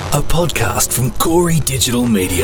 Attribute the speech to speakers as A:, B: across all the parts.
A: a podcast from Corey Digital Media.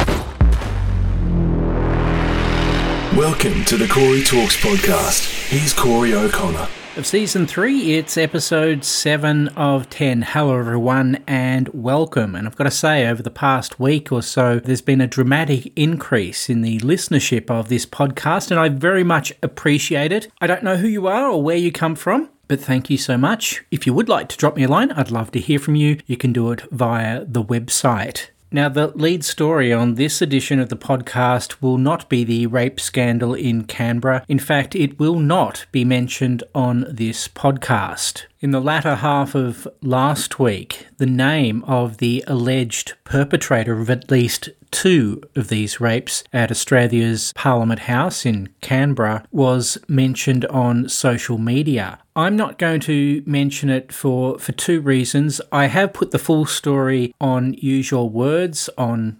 A: Welcome to the Corey Talks podcast. Here's Corey O'Connor.
B: Of Season 3, it's episode 7 of 10. Hello everyone and welcome. And I've got to say, over the past week or so, there's been a dramatic increase in the listenership of this podcast, and I very much appreciate it. I don't know who you are or where you come from, but thank you so much. If you would like to drop me a line, I'd love to hear from you. You can do it via the website. Now, the lead story on this edition of the podcast will not be the rape scandal in Canberra. In fact, it will not be mentioned on this podcast. In the latter half of last week, the name of the alleged perpetrator of at least 2 of these rapes at Australia's Parliament House in Canberra was mentioned on social media. I'm not going to mention it for 2 reasons. I have put the full story on Use Your Words on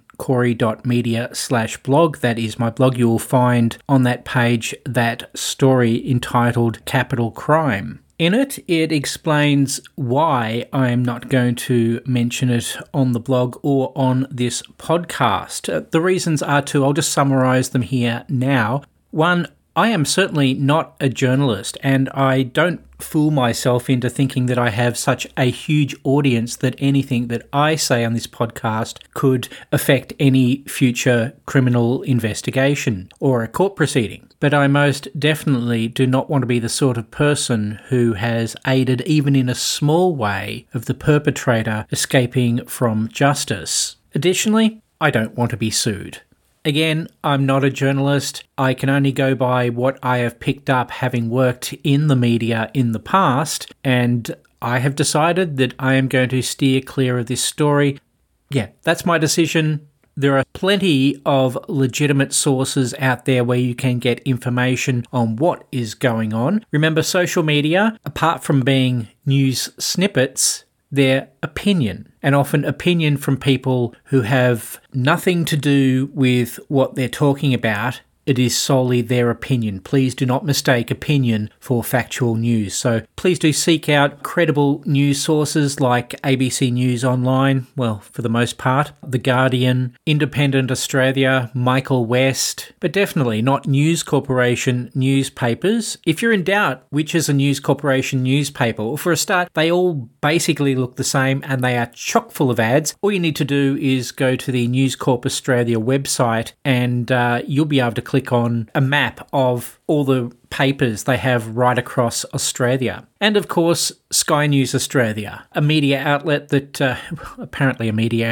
B: corey.media/blog. That is my blog. You will find on that page that story entitled Capital Crime. In it, it explains why I am not going to mention it on the blog or on this podcast. The reasons are 2. I'll just summarise them here now. 1, I am certainly not a journalist, and I don't fool myself into thinking that I have such a huge audience that anything that I say on this podcast could affect any future criminal investigation or a court proceeding. But I most definitely do not want to be the sort of person who has aided, even in a small way, of the perpetrator escaping from justice. Additionally, I don't want to be sued. Again, I'm not a journalist. I can only go by what I have picked up having worked in the media in the past, and I have decided that I am going to steer clear of this story. Yeah, that's my decision. There are plenty of legitimate sources out there where you can get information on what is going on. Remember, social media, apart from being news snippets, their opinion, and often opinion from people who have nothing to do with what they're talking about. It is solely their opinion. Please do not mistake opinion for factual news. So please do seek out credible news sources like ABC News Online, well, for the most part, The Guardian, Independent Australia, Michael West, but definitely not News Corporation newspapers. If you're in doubt which is a News Corporation newspaper, well, for a start, they all basically look the same and they are chock full of ads. All you need to do is go to the News Corp Australia website and you'll be able to click on a map of all the papers they have right across Australia. And of course, Sky News Australia, a media outlet that, apparently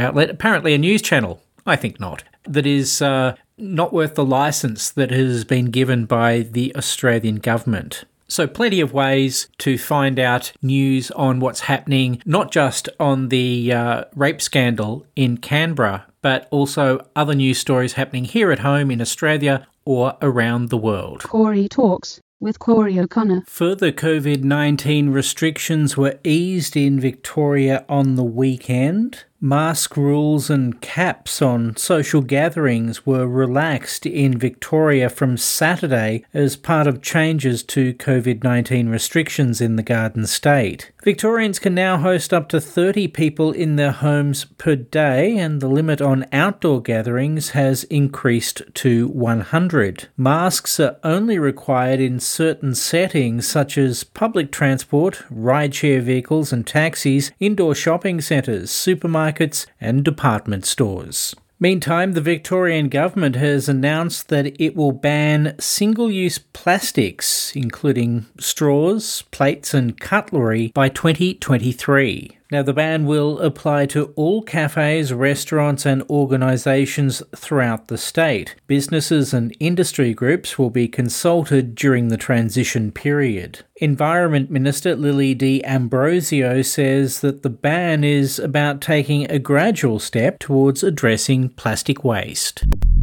B: a news channel, I think not, that is not worth the licence that has been given by the Australian government. So plenty of ways to find out news on what's happening, not just on the rape scandal in Canberra, but also other news stories happening here at home in Australia or around the world.
C: Corey Talks with Corey O'Connor.
B: Further COVID-19 restrictions were eased in Victoria on the weekend. Mask rules and caps on social gatherings were relaxed in Victoria from Saturday as part of changes to COVID-19 restrictions in the Garden State. Victorians can now host up to 30 people in their homes per day, and the limit on outdoor gatherings has increased to 100. Masks are only required in certain settings such as public transport, rideshare vehicles and taxis, indoor shopping centres, supermarkets and department stores. Meantime, the Victorian government has announced that it will ban single-use plastics, including straws, plates and cutlery, by 2023. Now, the ban will apply to all cafes, restaurants and organisations throughout the state. Businesses and industry groups will be consulted during the transition period. Environment Minister Lily D'Ambrosio says that the ban is about taking a gradual step towards addressing plastic waste.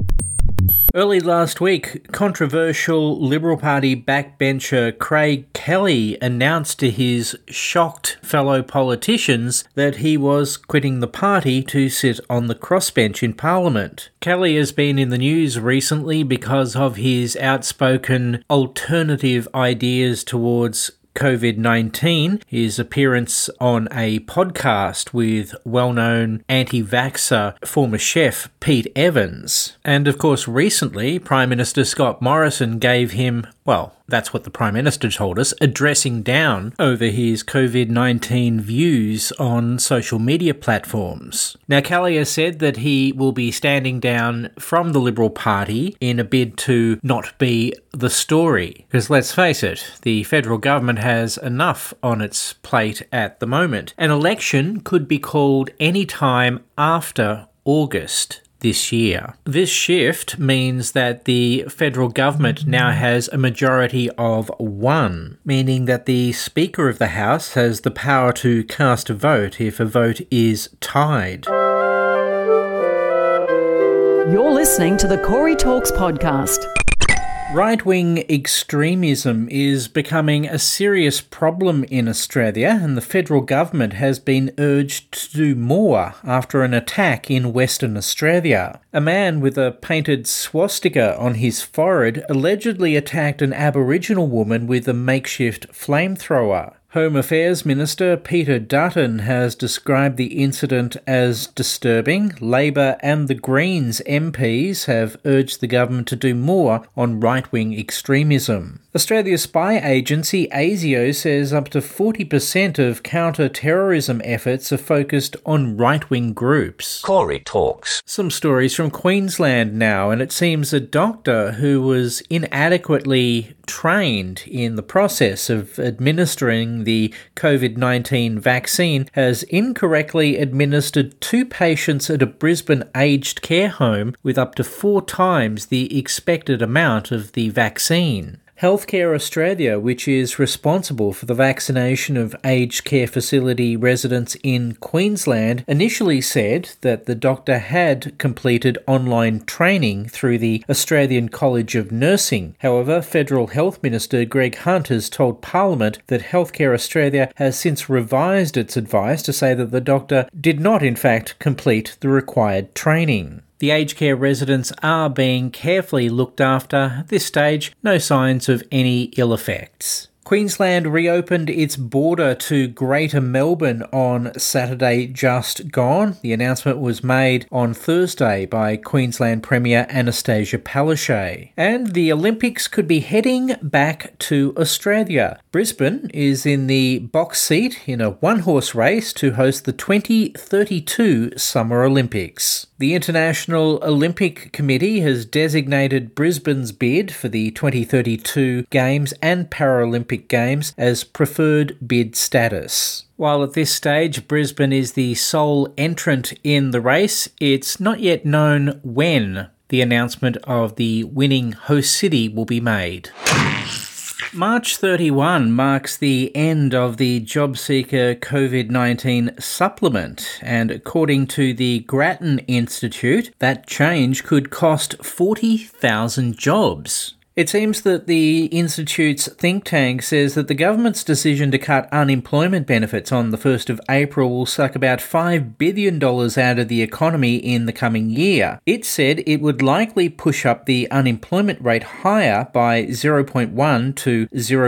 B: Early last week, controversial Liberal Party backbencher Craig Kelly announced to his shocked fellow politicians that he was quitting the party to sit on the crossbench in Parliament. Kelly has been in the news recently because of his outspoken alternative ideas towards COVID-19, his appearance on a podcast with well-known anti-vaxxer former chef Pete Evans. And of course, recently, Prime Minister Scott Morrison gave him, well, that's what the Prime Minister told us, a dressing down over his COVID-19 views on social media platforms. Now, Kalia said that he will be standing down from the Liberal Party in a bid to not be the story. Because let's face it, the federal government has enough on its plate at the moment. An election could be called any time after August this year. This shift means that the federal government now has a majority of 1, meaning that the Speaker of the House has the power to cast a vote if a vote is tied.
D: You're listening to the Corey Talks podcast.
B: Right-wing extremism is becoming a serious problem in Australia, and the federal government has been urged to do more after an attack in Western Australia. A man with a painted swastika on his forehead allegedly attacked an Aboriginal woman with a makeshift flamethrower. Home Affairs Minister Peter Dutton has described the incident as disturbing. Labor and the Greens MPs have urged the government to do more on right-wing extremism. Australia's spy agency ASIO says up to 40% of counter-terrorism efforts are focused on right-wing groups.
E: Corey Talks.
B: Some stories from Queensland now, and it seems a doctor who was inadequately trained in the process of administering the COVID-19 vaccine has incorrectly administered 2 patients at a Brisbane aged care home with up to 4 times the expected amount of the vaccine. Healthcare Australia, which is responsible for the vaccination of aged care facility residents in Queensland, initially said that the doctor had completed online training through the Australian College of Nursing. However, Federal Health Minister Greg Hunt has told Parliament that Healthcare Australia has since revised its advice to say that the doctor did not in fact complete the required training. The aged care residents are being carefully looked after. At this stage, no signs of any ill effects. Queensland reopened its border to Greater Melbourne on Saturday just gone. The announcement was made on Thursday by Queensland Premier Anastasia Palaszczuk. And the Olympics could be heading back to Australia. Brisbane is in the box seat in a one-horse race to host the 2032 Summer Olympics. The International Olympic Committee has designated Brisbane's bid for the 2032 Games and Paralympic Games as preferred bid status. While at this stage Brisbane is the sole entrant in the race, it's not yet known when the announcement of the winning host city will be made. March 31 marks the end of the JobSeeker COVID-19 supplement, and according to the Grattan Institute, that change could cost 40,000 jobs. It seems that the Institute's think tank says that the government's decision to cut unemployment benefits on the 1st of April will suck about $5 billion out of the economy in the coming year. It said it would likely push up the unemployment rate higher by 0.1 to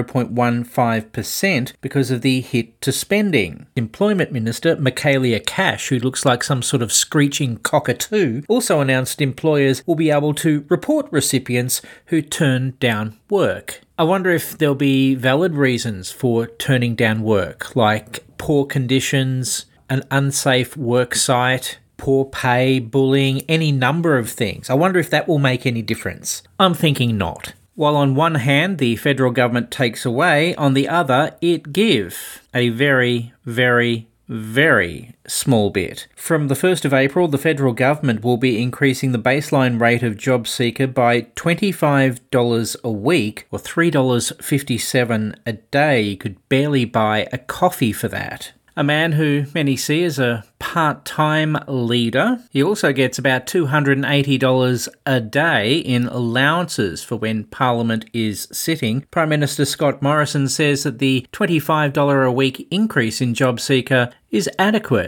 B: 0.15% because of the hit to spending. Employment Minister Michaelia Cash, who looks like some sort of screeching cockatoo, also announced employers will be able to report recipients who turn down work. I wonder if there'll be valid reasons for turning down work, like poor conditions, an unsafe work site, poor pay, bullying, any number of things. I wonder if that will make any difference. I'm thinking not. While on one hand the federal government takes away, on the other it gives a very, very, very small bit. From the 1st of April, the federal government will be increasing the baseline rate of JobSeeker by $25 a week, or $3.57 a day. You could barely buy a coffee for that. A man who many see as a part-time leader. He also gets about $280 a day in allowances for when Parliament is sitting. Prime Minister Scott Morrison says that the $25 a week increase in JobSeeker is adequate.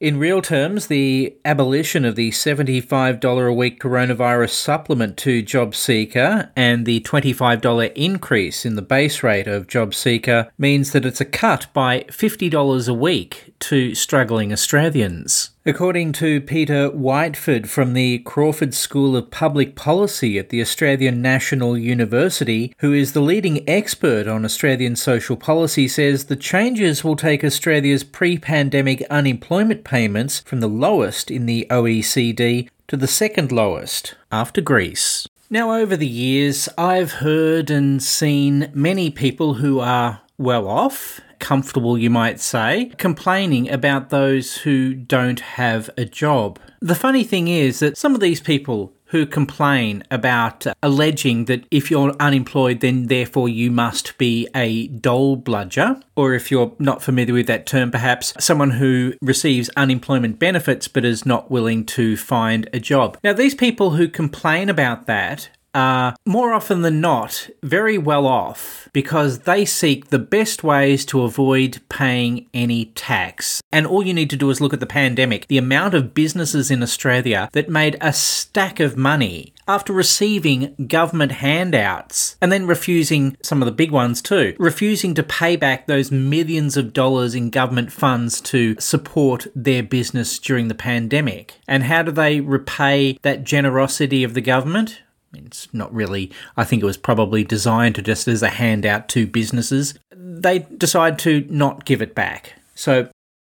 B: In real terms, the abolition of the $75 a week coronavirus supplement to JobSeeker and the $25 increase in the base rate of JobSeeker means that it's a cut by $50 a week to struggling Australians. According to Peter Whiteford from the Crawford School of Public Policy at the Australian National University, who is the leading expert on Australian social policy, says the changes will take Australia's pre-pandemic unemployment payments from the lowest in the OECD to the second lowest, after Greece. Now, over the years, I've heard and seen many people who are well off, comfortable you might say, complaining about those who don't have a job. The funny thing is that some of these people who complain about alleging that if you're unemployed then therefore you must be a dole bludger, or if you're not familiar with that term perhaps, someone who receives unemployment benefits but is not willing to find a job. Now these people who complain about that are more often than not very well off because they seek the best ways to avoid paying any tax. And all you need to do is look at the pandemic, the amount of businesses in Australia that made a stack of money after receiving government handouts and then refusing, some of the big ones too, refusing to pay back those millions of dollars in government funds to support their business during the pandemic. And how do they repay that generosity of the government? It's not really, I think it was probably designed to just as a handout to businesses. They decide to not give it back. So,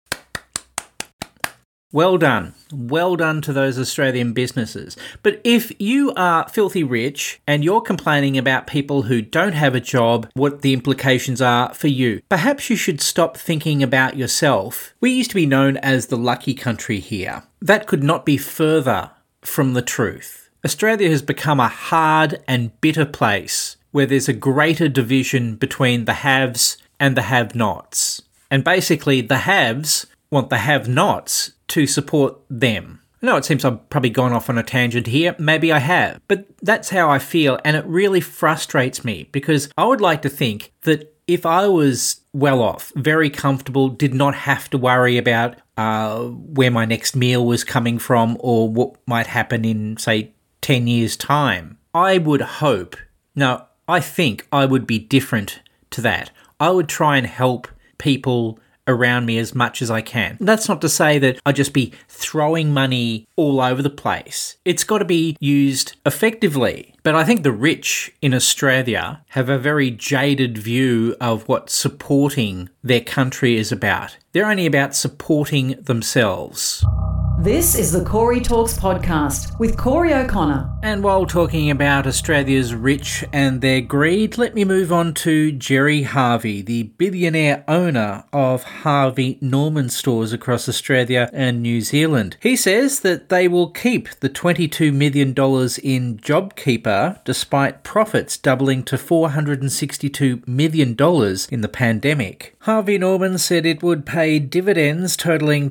B: well done. Well done to those Australian businesses. But if you are filthy rich and you're complaining about people who don't have a job, what the implications are for you, perhaps you should stop thinking about yourself. We used to be known as the lucky country here. That could not be further from the truth. Australia has become a hard and bitter place where there's a greater division between the haves and the have-nots. And basically, the haves want the have-nots to support them. I know it seems I've probably gone off on a tangent here. Maybe I have. But that's how I feel, and it really frustrates me because I would like to think that if I was well off, very comfortable, did not have to worry about where my next meal was coming from or what might happen in, say, 10 years' time, I would hope, no, I think I would be different to that. I would try and help people around me as much as I can. That's not to say that I'd just be throwing money all over the place. It's got to be used effectively. But I think the rich in Australia have a very jaded view of what supporting their country is about. They're only about supporting themselves.
D: This is the Corey Talks podcast with Corey O'Connor.
B: And while talking about Australia's rich and their greed, let me move on to Gerry Harvey, the billionaire owner of Harvey Norman stores across Australia and New Zealand. He says that they will keep the $22 million in JobKeeper despite profits doubling to $462 million in the pandemic. Harvey Norman said it would pay dividends totaling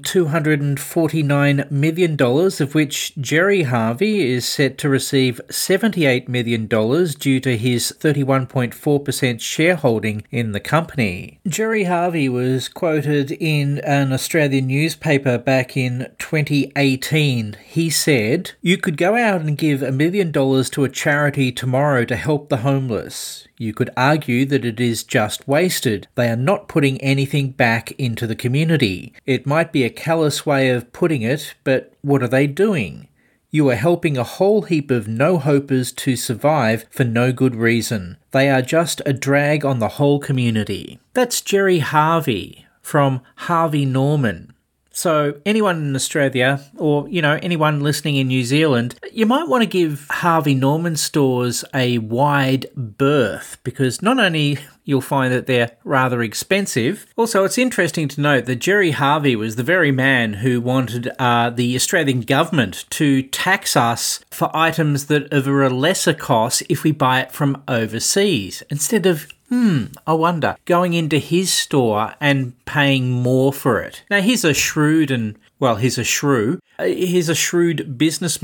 B: $249 million, of which Gerry Harvey is set to receive $78 million due to his 31.4% shareholding in the company. Gerry Harvey was quoted in an Australian newspaper back in 2018. He said, "You could go out and give $1 million to a charity tomorrow to help the homeless. You could argue that it is just wasted. They are not putting anything back into the community. It might be a callous way of putting it, but what are they doing? You are helping a whole heap of no-hopers to survive for no good reason. They are just a drag on the whole community." That's Gerry Harvey from Harvey Norman. So anyone in Australia or, anyone listening in New Zealand, you might want to give Harvey Norman stores a wide berth because not only you'll find that they're rather expensive, also it's interesting to note that Gerry Harvey was the very man who wanted the Australian government to tax us for items that are a lesser cost if we buy it from overseas, instead of I wonder, going into his store and paying more for it. Now, he's a shrewd businessman.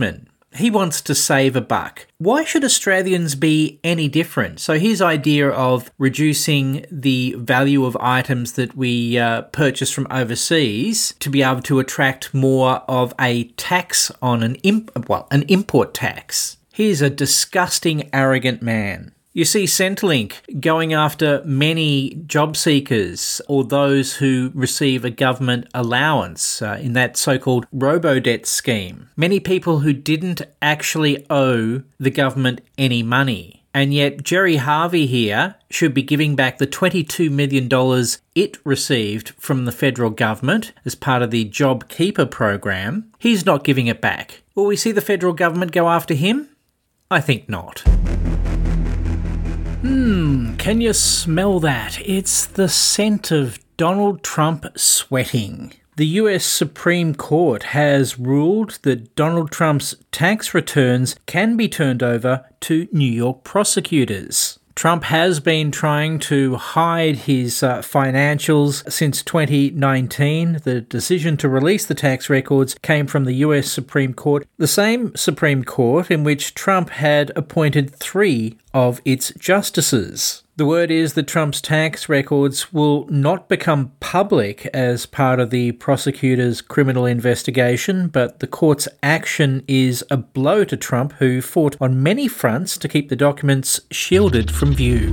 B: He wants to save a buck. Why should Australians be any different? So his idea of reducing the value of items that we purchase from overseas to be able to attract more of a tax on an import tax. He's a disgusting, arrogant man. You see Centrelink going after many job seekers or those who receive a government allowance in that so-called robo-debt scheme. Many people who didn't actually owe the government any money. And yet Gerry Harvey here should be giving back the $22 million it received from the federal government as part of the JobKeeper program. He's not giving it back. Will we see the federal government go after him? I think not. Can you smell that? It's the scent of Donald Trump sweating. The US Supreme Court has ruled that Donald Trump's tax returns can be turned over to New York prosecutors. Trump has been trying to hide his financials since 2019. The decision to release the tax records came from the US Supreme Court, the same Supreme Court in which Trump had appointed 3 of its justices. The word is that Trump's tax records will not become public as part of the prosecutor's criminal investigation, but the court's action is a blow to Trump, who fought on many fronts to keep the documents shielded from view.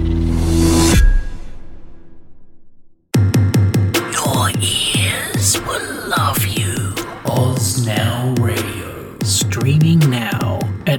B: Your ears will love you. Oz Now Radio. Streaming now at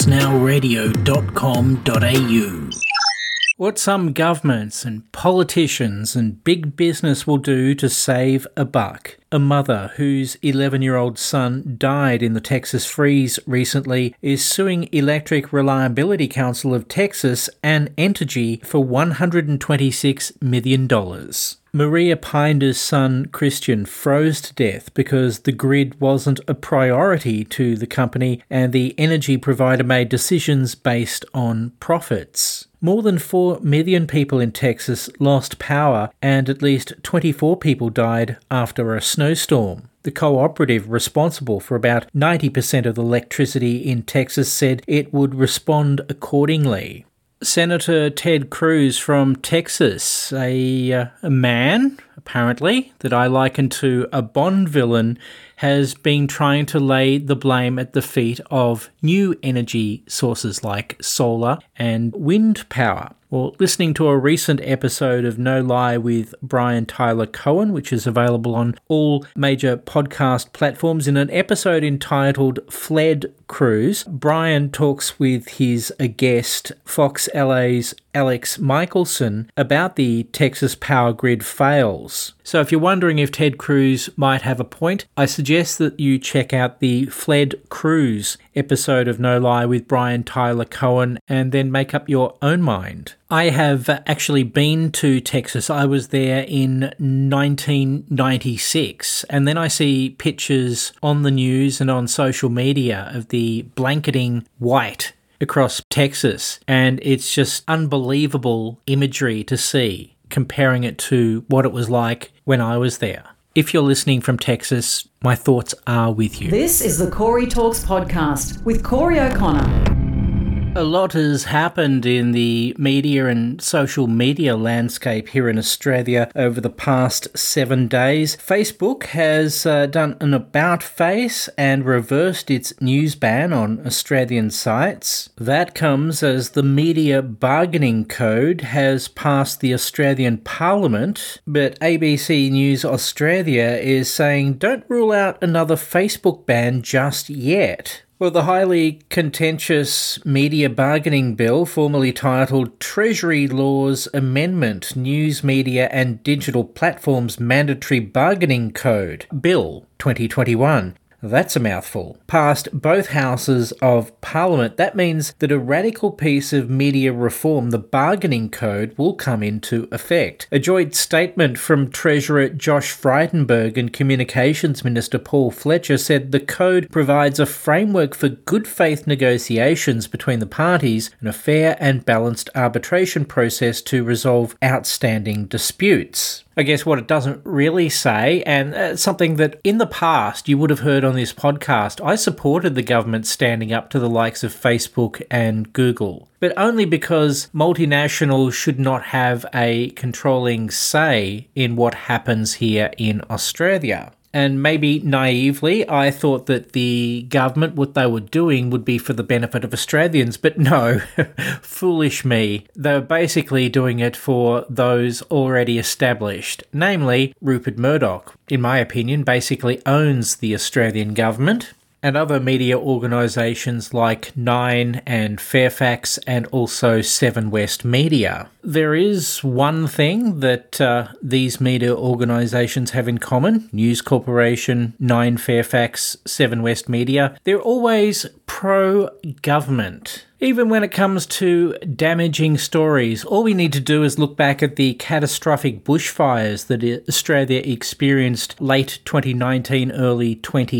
B: oznowradio.com.au. What some governments and politicians and big business will do to save a buck. A mother whose 11-year-old son died in the Texas freeze recently is suing Electric Reliability Council of Texas and Entergy for $126 million. Maria Pinder's son Christian froze to death because the grid wasn't a priority to the company and the energy provider made decisions based on profits. More than 4 million people in Texas lost power and at least 24 people died after a snowstorm. The cooperative responsible for about 90% of the electricity in Texas said it would respond accordingly. Senator Ted Cruz from Texas, a man, apparently, that I liken to a Bond villain, has been trying to lay the blame at the feet of new energy sources like solar and wind power. Well, listening to a recent episode of No Lie with Brian Tyler Cohen, which is available on all major podcast platforms, in an episode entitled Fled Cruz, Brian talks with his guest, Fox LA's Alex Michelson, about the Texas power grid fails. So if you're wondering if Ted Cruz might have a point, I suggest that you check out the Fled Cruz episode of No Lie with Brian Tyler Cohen and then make up your own mind. I have actually been to Texas. I was there in 1996, and then I see pictures on the news and on social media of the blanketing white across Texas, and it's just unbelievable imagery to see, comparing it to what it was like when I was there. If you're listening from Texas, my thoughts are with you.
D: This is the Corey Talks podcast with Corey O'Connor.
B: A lot has happened in the media and social media landscape here in Australia over the past 7 days. Facebook has done an about-face and reversed its news ban on Australian sites. That comes as the Media Bargaining Code has passed the Australian Parliament, but ABC News Australia is saying don't rule out another Facebook ban just yet. Well, the highly contentious Media Bargaining Bill, formerly titled Treasury Laws Amendment, News Media and Digital Platforms Mandatory Bargaining Code, Bill 2021. That's a mouthful. Passed both houses of Parliament. That means that a radical piece of media reform, the bargaining code, will come into effect. A joint statement from Treasurer Josh Frydenberg and Communications Minister Paul Fletcher said the code provides a framework for good faith negotiations between the parties and a fair and balanced arbitration process to resolve outstanding disputes. I guess what it doesn't really say, and something that in the past you would have heard on this podcast, I supported the government standing up to the likes of Facebook and Google, but only because multinationals should not have a controlling say in what happens here in Australia. And maybe naively, I thought that the government, what they were doing would be for the benefit of Australians. But no, foolish me. They were basically doing it for those already established. Namely, Rupert Murdoch, in my opinion, basically owns the Australian government and other media organisations like Nine and Fairfax and also Seven West Media. There is one thing that these media organisations have in common. News Corporation, Nine Fairfax, Seven West Media. They're always pro-government. Even when it comes to damaging stories, all we need to do is look back at the catastrophic bushfires that Australia experienced late 2019, early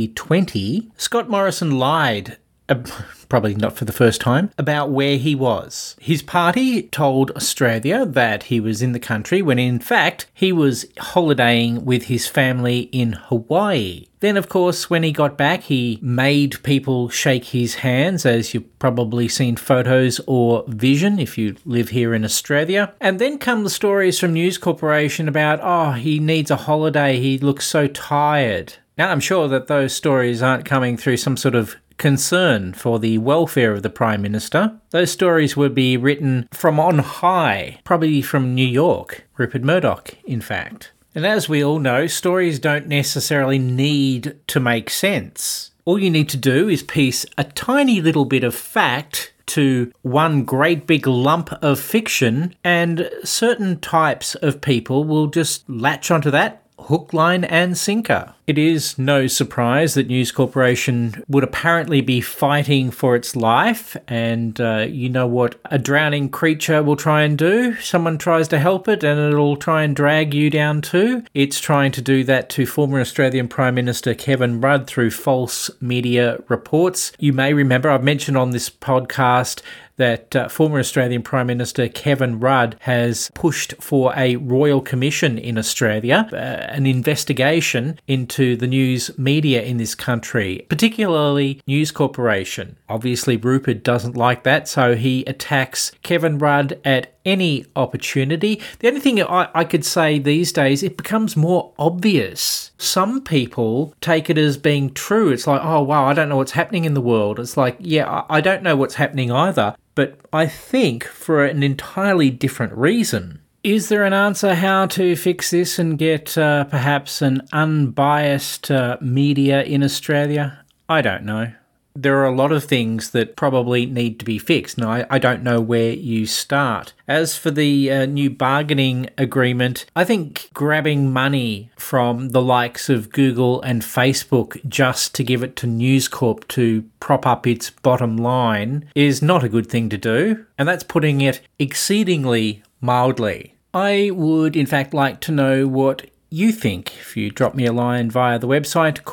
B: 2020. Scott Morrison lied, probably not for the first time, about where he was. His party told Australia that he was in the country when in fact he was holidaying with his family in Hawaii. Then, of course, when he got back, he made people shake his hands, as you've probably seen photos or vision if you live here in Australia. And then come the stories from News Corporation about, he needs a holiday, he looks so tired. Now, I'm sure that those stories aren't coming through some sort of concern for the welfare of the Prime Minister. Those stories would be written from on high, probably from New York, Rupert Murdoch, in fact. And as we all know, stories don't necessarily need to make sense. All you need to do is piece a tiny little bit of fact to one great big lump of fiction, and certain types of people will just latch onto that hook, line and sinker. It is no surprise that News Corporation would apparently be fighting for its life, and you know what a drowning creature will try and do? Someone tries to help it and it'll try and drag you down too. It's trying to do that to former Australian Prime Minister Kevin Rudd through false media reports. You may remember I've mentioned on this podcast that former Australian Prime Minister Kevin Rudd has pushed for a royal commission in Australia, an investigation into the news media in this country, particularly News Corporation. Obviously, Rupert doesn't like that, so he attacks Kevin Rudd at any opportunity. The only thing I could say these days, it becomes more obvious. Some people take it as being true. It's like, oh, wow, I don't know what's happening in the world. It's like, yeah, I don't know what's happening either, but I think for an entirely different reason. Is there an answer how to fix this and get perhaps an unbiased media in Australia? I don't know. There are a lot of things that probably need to be fixed. Now, I don't know where you start. As for the new bargaining agreement, I think grabbing money from the likes of Google and Facebook just to give it to News Corp to prop up its bottom line is not a good thing to do, and that's putting it exceedingly mildly. I would, in fact, like to know what you think. If you drop me a line via the website,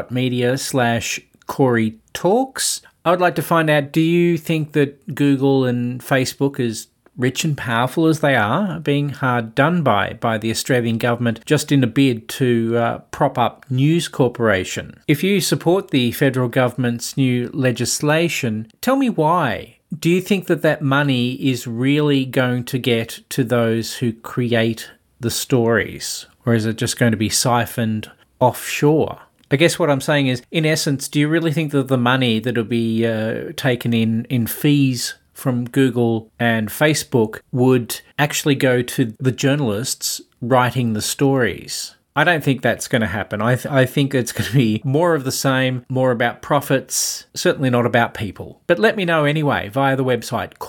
B: corey.media/Corey Talks. I would like to find out, do you think that Google and Facebook, as rich and powerful as they are being hard done by the Australian government just in a bid to prop up News Corporation? If you support the federal government's new legislation, tell me why. Do you think that money is really going to get to those who create the stories? Or is it just going to be siphoned offshore? I guess what I'm saying is, in essence, do you really think that the money that will be taken in fees from Google and Facebook would actually go to the journalists writing the stories? I don't think that's going to happen. I think it's going to be more of the same, more about profits, certainly not about people. But let me know anyway via the website,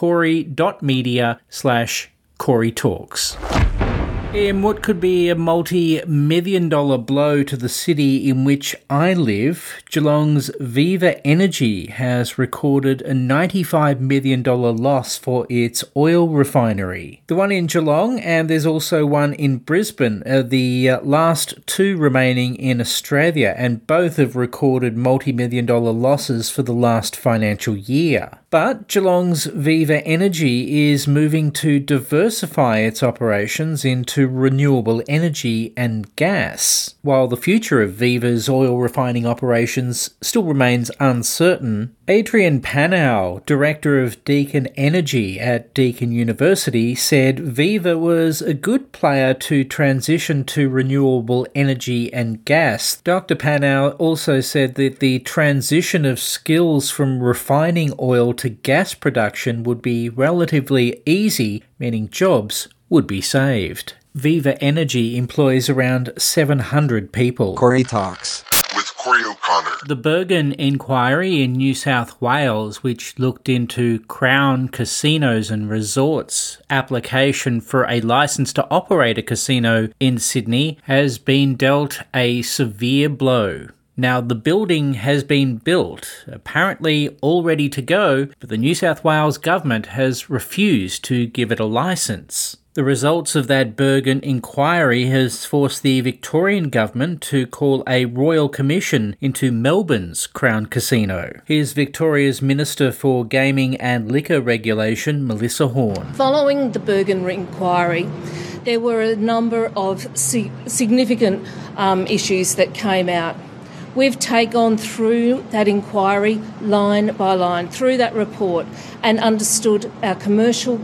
B: corey.media/Corey Talks. In what could be a multi-million-dollar blow to the city in which I live, Geelong's Viva Energy has recorded a $95 million loss for its oil refinery. The one in Geelong, and there's also one in Brisbane, are the last two remaining in Australia, and both have recorded multi-million-dollar losses for the last financial year. But Geelong's Viva Energy is moving to diversify its operations into renewable energy and gas. While the future of Viva's oil refining operations still remains uncertain, Adrian Panow, Director of Deakin Energy at Deakin University, said Viva was a good player to transition to renewable energy and gas. Dr. Panow also said that the transition of skills from refining oil to gas production would be relatively easy, meaning jobs would be saved. Viva Energy employs around 700 people.
E: Corey Talks
F: with Corey O'Connor.
B: The Bergen inquiry in New South Wales, which looked into Crown Casinos and Resorts' application for a licence to operate a casino in Sydney, has been dealt a severe blow. Now, the building has been built, apparently all ready to go, but the New South Wales government has refused to give it a licence. The results of that Bergen inquiry has forced the Victorian government to call a royal commission into Melbourne's Crown Casino. Here's Victoria's Minister for Gaming and Liquor Regulation, Melissa Horne.
G: Following the Bergen inquiry, there were a number of significant issues that came out. We've taken through that inquiry line by line, through that report, and understood our commercial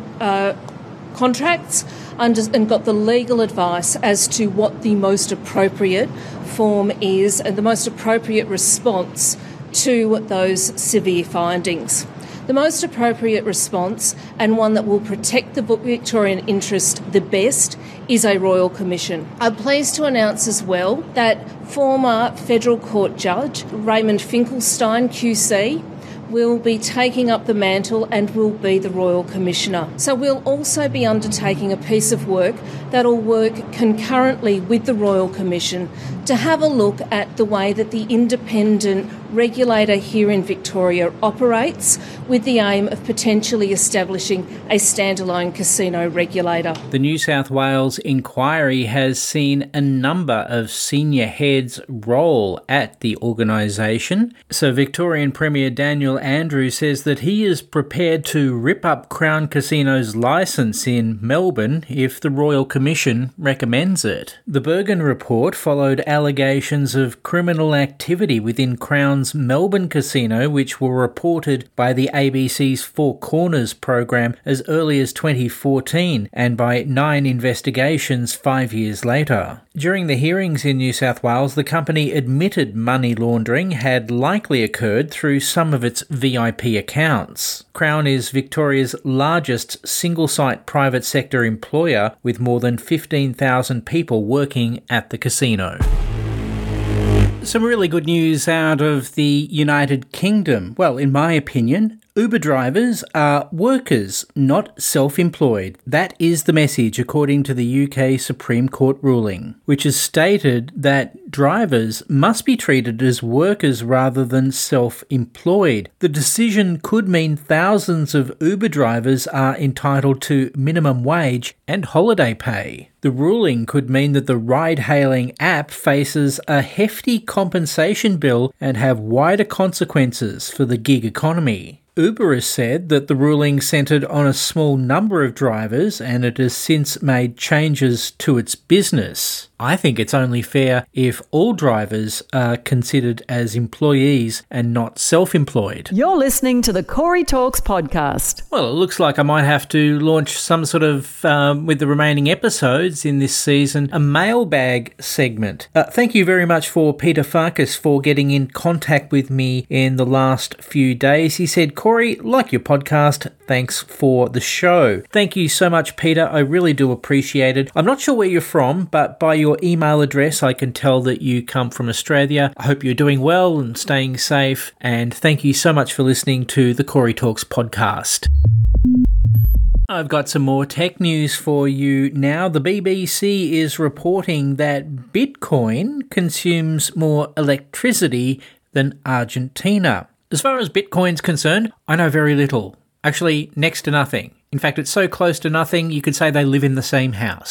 G: contracts and got the legal advice as to what the most appropriate form is and the most appropriate response to those severe findings. The most appropriate response, and one that will protect the Victorian interest the best, is a Royal Commission. I'm pleased to announce as well that former Federal Court Judge Raymond Finkelstein QC will be taking up the mantle and will be the Royal Commissioner. So we'll also be undertaking a piece of work that'll work concurrently with the Royal Commission to have a look at the way that the independent regulator here in Victoria operates, with the aim of potentially establishing a standalone casino regulator.
B: The New South Wales inquiry has seen a number of senior heads roll at the organisation. So Victorian Premier Daniel Andrews says that he is prepared to rip up Crown Casino's licence in Melbourne if the Royal Commission recommends it. The Bergen report followed allegations of criminal activity within Crown's Melbourne casino, which were reported by the ABC's Four Corners program as early as 2014 and by 9 investigations 5 years later. During the hearings in New South Wales, the company admitted money laundering had likely occurred through some of its VIP accounts. Crown is Victoria's largest single-site private sector employer, with more than 15,000 people working at the casino. Some really good news out of the United Kingdom. Well, in my opinion, Uber drivers are workers, not self-employed. That is the message according to the UK Supreme Court ruling, which has stated that drivers must be treated as workers rather than self-employed. The decision could mean thousands of Uber drivers are entitled to minimum wage and holiday pay. The ruling could mean that the ride-hailing app faces a hefty compensation bill and have wider consequences for the gig economy. Uber has said that the ruling centred on a small number of drivers and it has since made changes to its business. I think it's only fair if all drivers are considered as employees and not self-employed.
D: You're listening to the Corey Talks podcast.
B: Well, it looks like I might have to launch some sort of, with the remaining episodes in this season, a mailbag segment. Thank you very much for Peter Farkas for getting in contact with me in the last few days. He said, Corey, like your podcast, thanks for the show. Thank you so much, Peter. I really do appreciate it. I'm not sure where you're from, but by your email address, I can tell that you come from Australia. I hope you're doing well and staying safe. And thank you so much for listening to the Corey Talks podcast. I've got some more tech news for you now. The BBC is reporting that Bitcoin consumes more electricity than Argentina. As far as Bitcoin's concerned, I know very little. Actually, next to nothing. In fact, it's so close to nothing, you could say they live in the same house.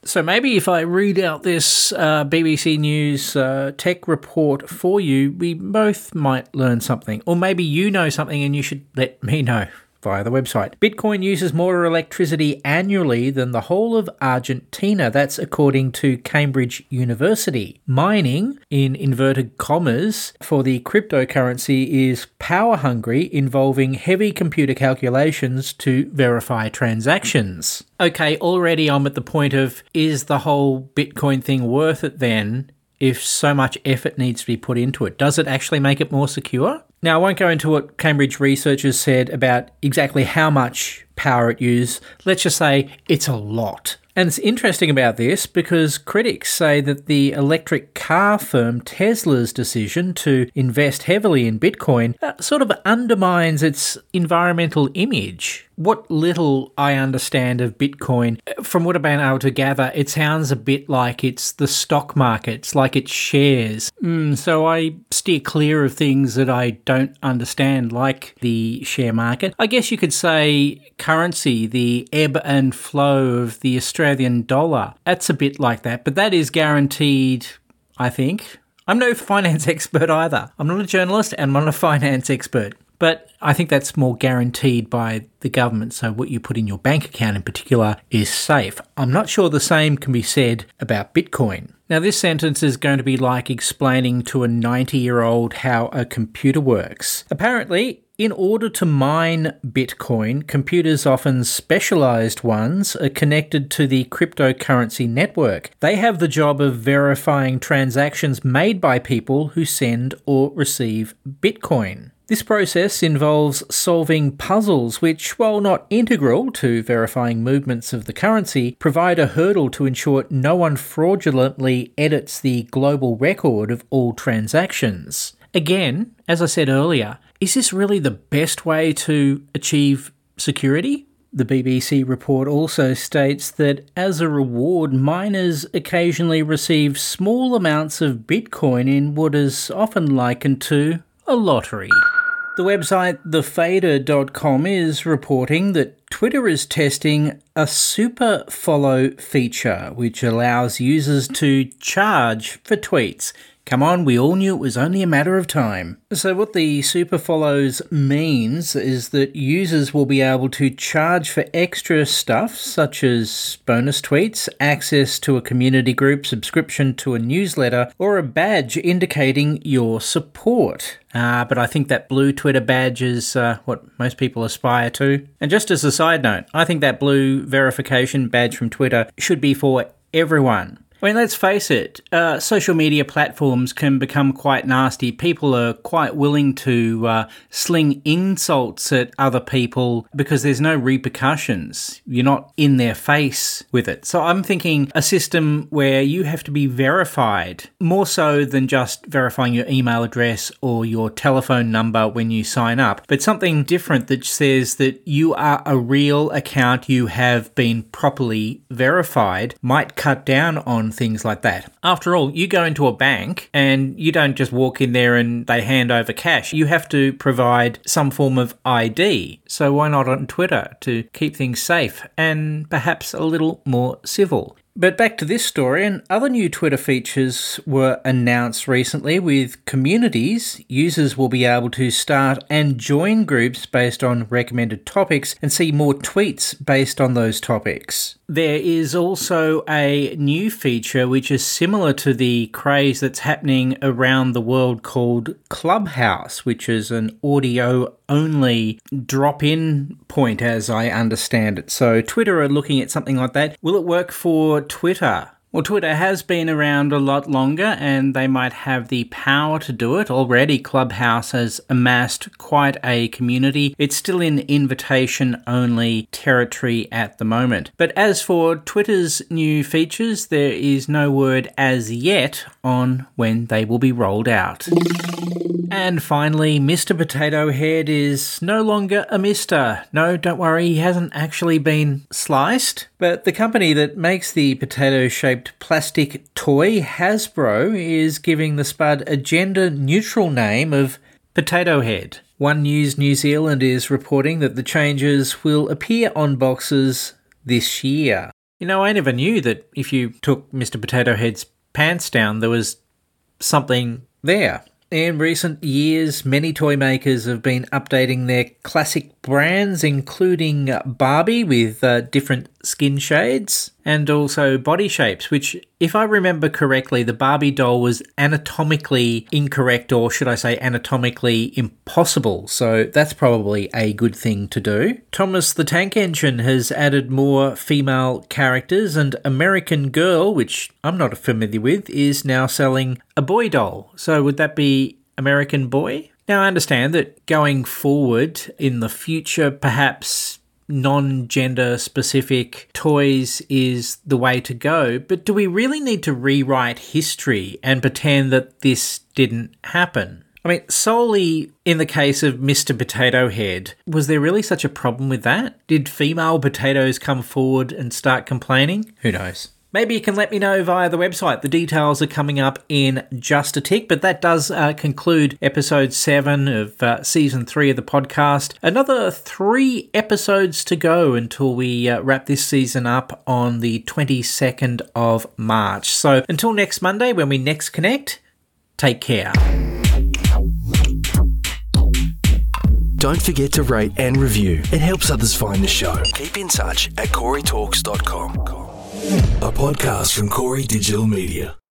B: So maybe if I read out this BBC News tech report for you, we both might learn something. Or maybe you know something and you should let me know via the website. Bitcoin uses more electricity annually than the whole of Argentina. That's according to Cambridge University. Mining, in inverted commas, for the cryptocurrency is power hungry, involving heavy computer calculations to verify transactions. Okay, already I'm at the point of, is the whole Bitcoin thing worth it then? If so much effort needs to be put into it, does it actually make it more secure? Now, I won't go into what Cambridge researchers said about exactly how much power it uses. Let's just say it's a lot. And it's interesting about this because critics say that the electric car firm Tesla's decision to invest heavily in Bitcoin sort of undermines its environmental image. What little I understand of Bitcoin, from what I've been able to gather, it sounds a bit like it's the stock markets, like it's shares. So I steer clear of things that I don't understand, like the share market. I guess you could say currency, the ebb and flow of the Australian dollar. That's a bit like that, but that is guaranteed, I think. I'm no finance expert either. I'm not a journalist and I'm not a finance expert. But I think that's more guaranteed by the government, so what you put in your bank account in particular is safe. I'm not sure the same can be said about Bitcoin. Now, this sentence is going to be like explaining to a 90-year-old how a computer works. Apparently, in order to mine Bitcoin, computers, often specialised ones, are connected to the cryptocurrency network. They have the job of verifying transactions made by people who send or receive Bitcoin. This process involves solving puzzles which, while not integral to verifying movements of the currency, provide a hurdle to ensure no one fraudulently edits the global record of all transactions. Again, as I said earlier, is this really the best way to achieve security? The BBC report also states that as a reward, miners occasionally receive small amounts of Bitcoin in what is often likened to a lottery. The website thefader.com is reporting that Twitter is testing a super follow feature which allows users to charge for tweets. Come on, we all knew it was only a matter of time. So what the super follows means is that users will be able to charge for extra stuff such as bonus tweets, access to a community group, subscription to a newsletter, or a badge indicating your support. But I think that blue Twitter badge is what most people aspire to. And just as a side note, I think that blue verification badge from Twitter should be for everyone. I mean, let's face it, social media platforms can become quite nasty. People are quite willing to sling insults at other people because there's no repercussions. You're not in their face with it. So I'm thinking a system where you have to be verified, more so than just verifying your email address or your telephone number when you sign up, but something different that says that you are a real account, you have been properly verified, might cut down on things like that. After all, you go into a bank and you don't just walk in there and they hand over cash. You have to provide some form of ID. So why not on Twitter to keep things safe and perhaps a little more civil? But back to this story, and other new Twitter features were announced recently with communities. Users will be able to start and join groups based on recommended topics and see more tweets based on those topics. There is also a new feature which is similar to the craze that's happening around the world called Clubhouse, which is an audio-only drop-in point as I understand it. So Twitter are looking at something like that. Will it work for Twitter? Well, Twitter has been around a lot longer and they might have the power to do it. Already, Clubhouse has amassed quite a community. It's still in invitation-only territory at the moment. But as for Twitter's new features, there is no word as yet on when they will be rolled out. And finally, Mr. Potato Head is no longer a Mr. No, don't worry, he hasn't actually been sliced. But the company that makes the potato-shaped plastic toy, Hasbro, is giving the spud a gender-neutral name of Potato Head. One News New Zealand is reporting that the changes will appear on boxes this year. You know, I never knew that if you took Mr. Potato Head's pants down, there was something there. In recent years, many toy makers have been updating their classic brands, including Barbie with different skin shades and also body shapes, which, if I remember correctly, the Barbie doll was anatomically incorrect, or should I say anatomically impossible, so that's probably a good thing to do. Thomas the Tank Engine has added more female characters, and American Girl, which I'm not familiar with, is now selling a boy doll. So would that be American Boy? Now, I understand that going forward in the future, perhaps non-gender specific toys is the way to go, but do we really need to rewrite history and pretend that this didn't happen? I mean, solely in the case of Mr. Potato Head, was there really such a problem with that? Did female potatoes come forward and start complaining? Who knows? Maybe you can let me know via the website. The details are coming up in just a tick, but that does conclude episode 7 of season 3 of the podcast. Another 3 episodes to go until we wrap this season up on the 22nd of March. So until next Monday, when we next connect, take care.
A: Don't forget to rate and review. It helps others find the show. Keep in touch at CoreyTalks.com. A podcast from Corey Digital Media.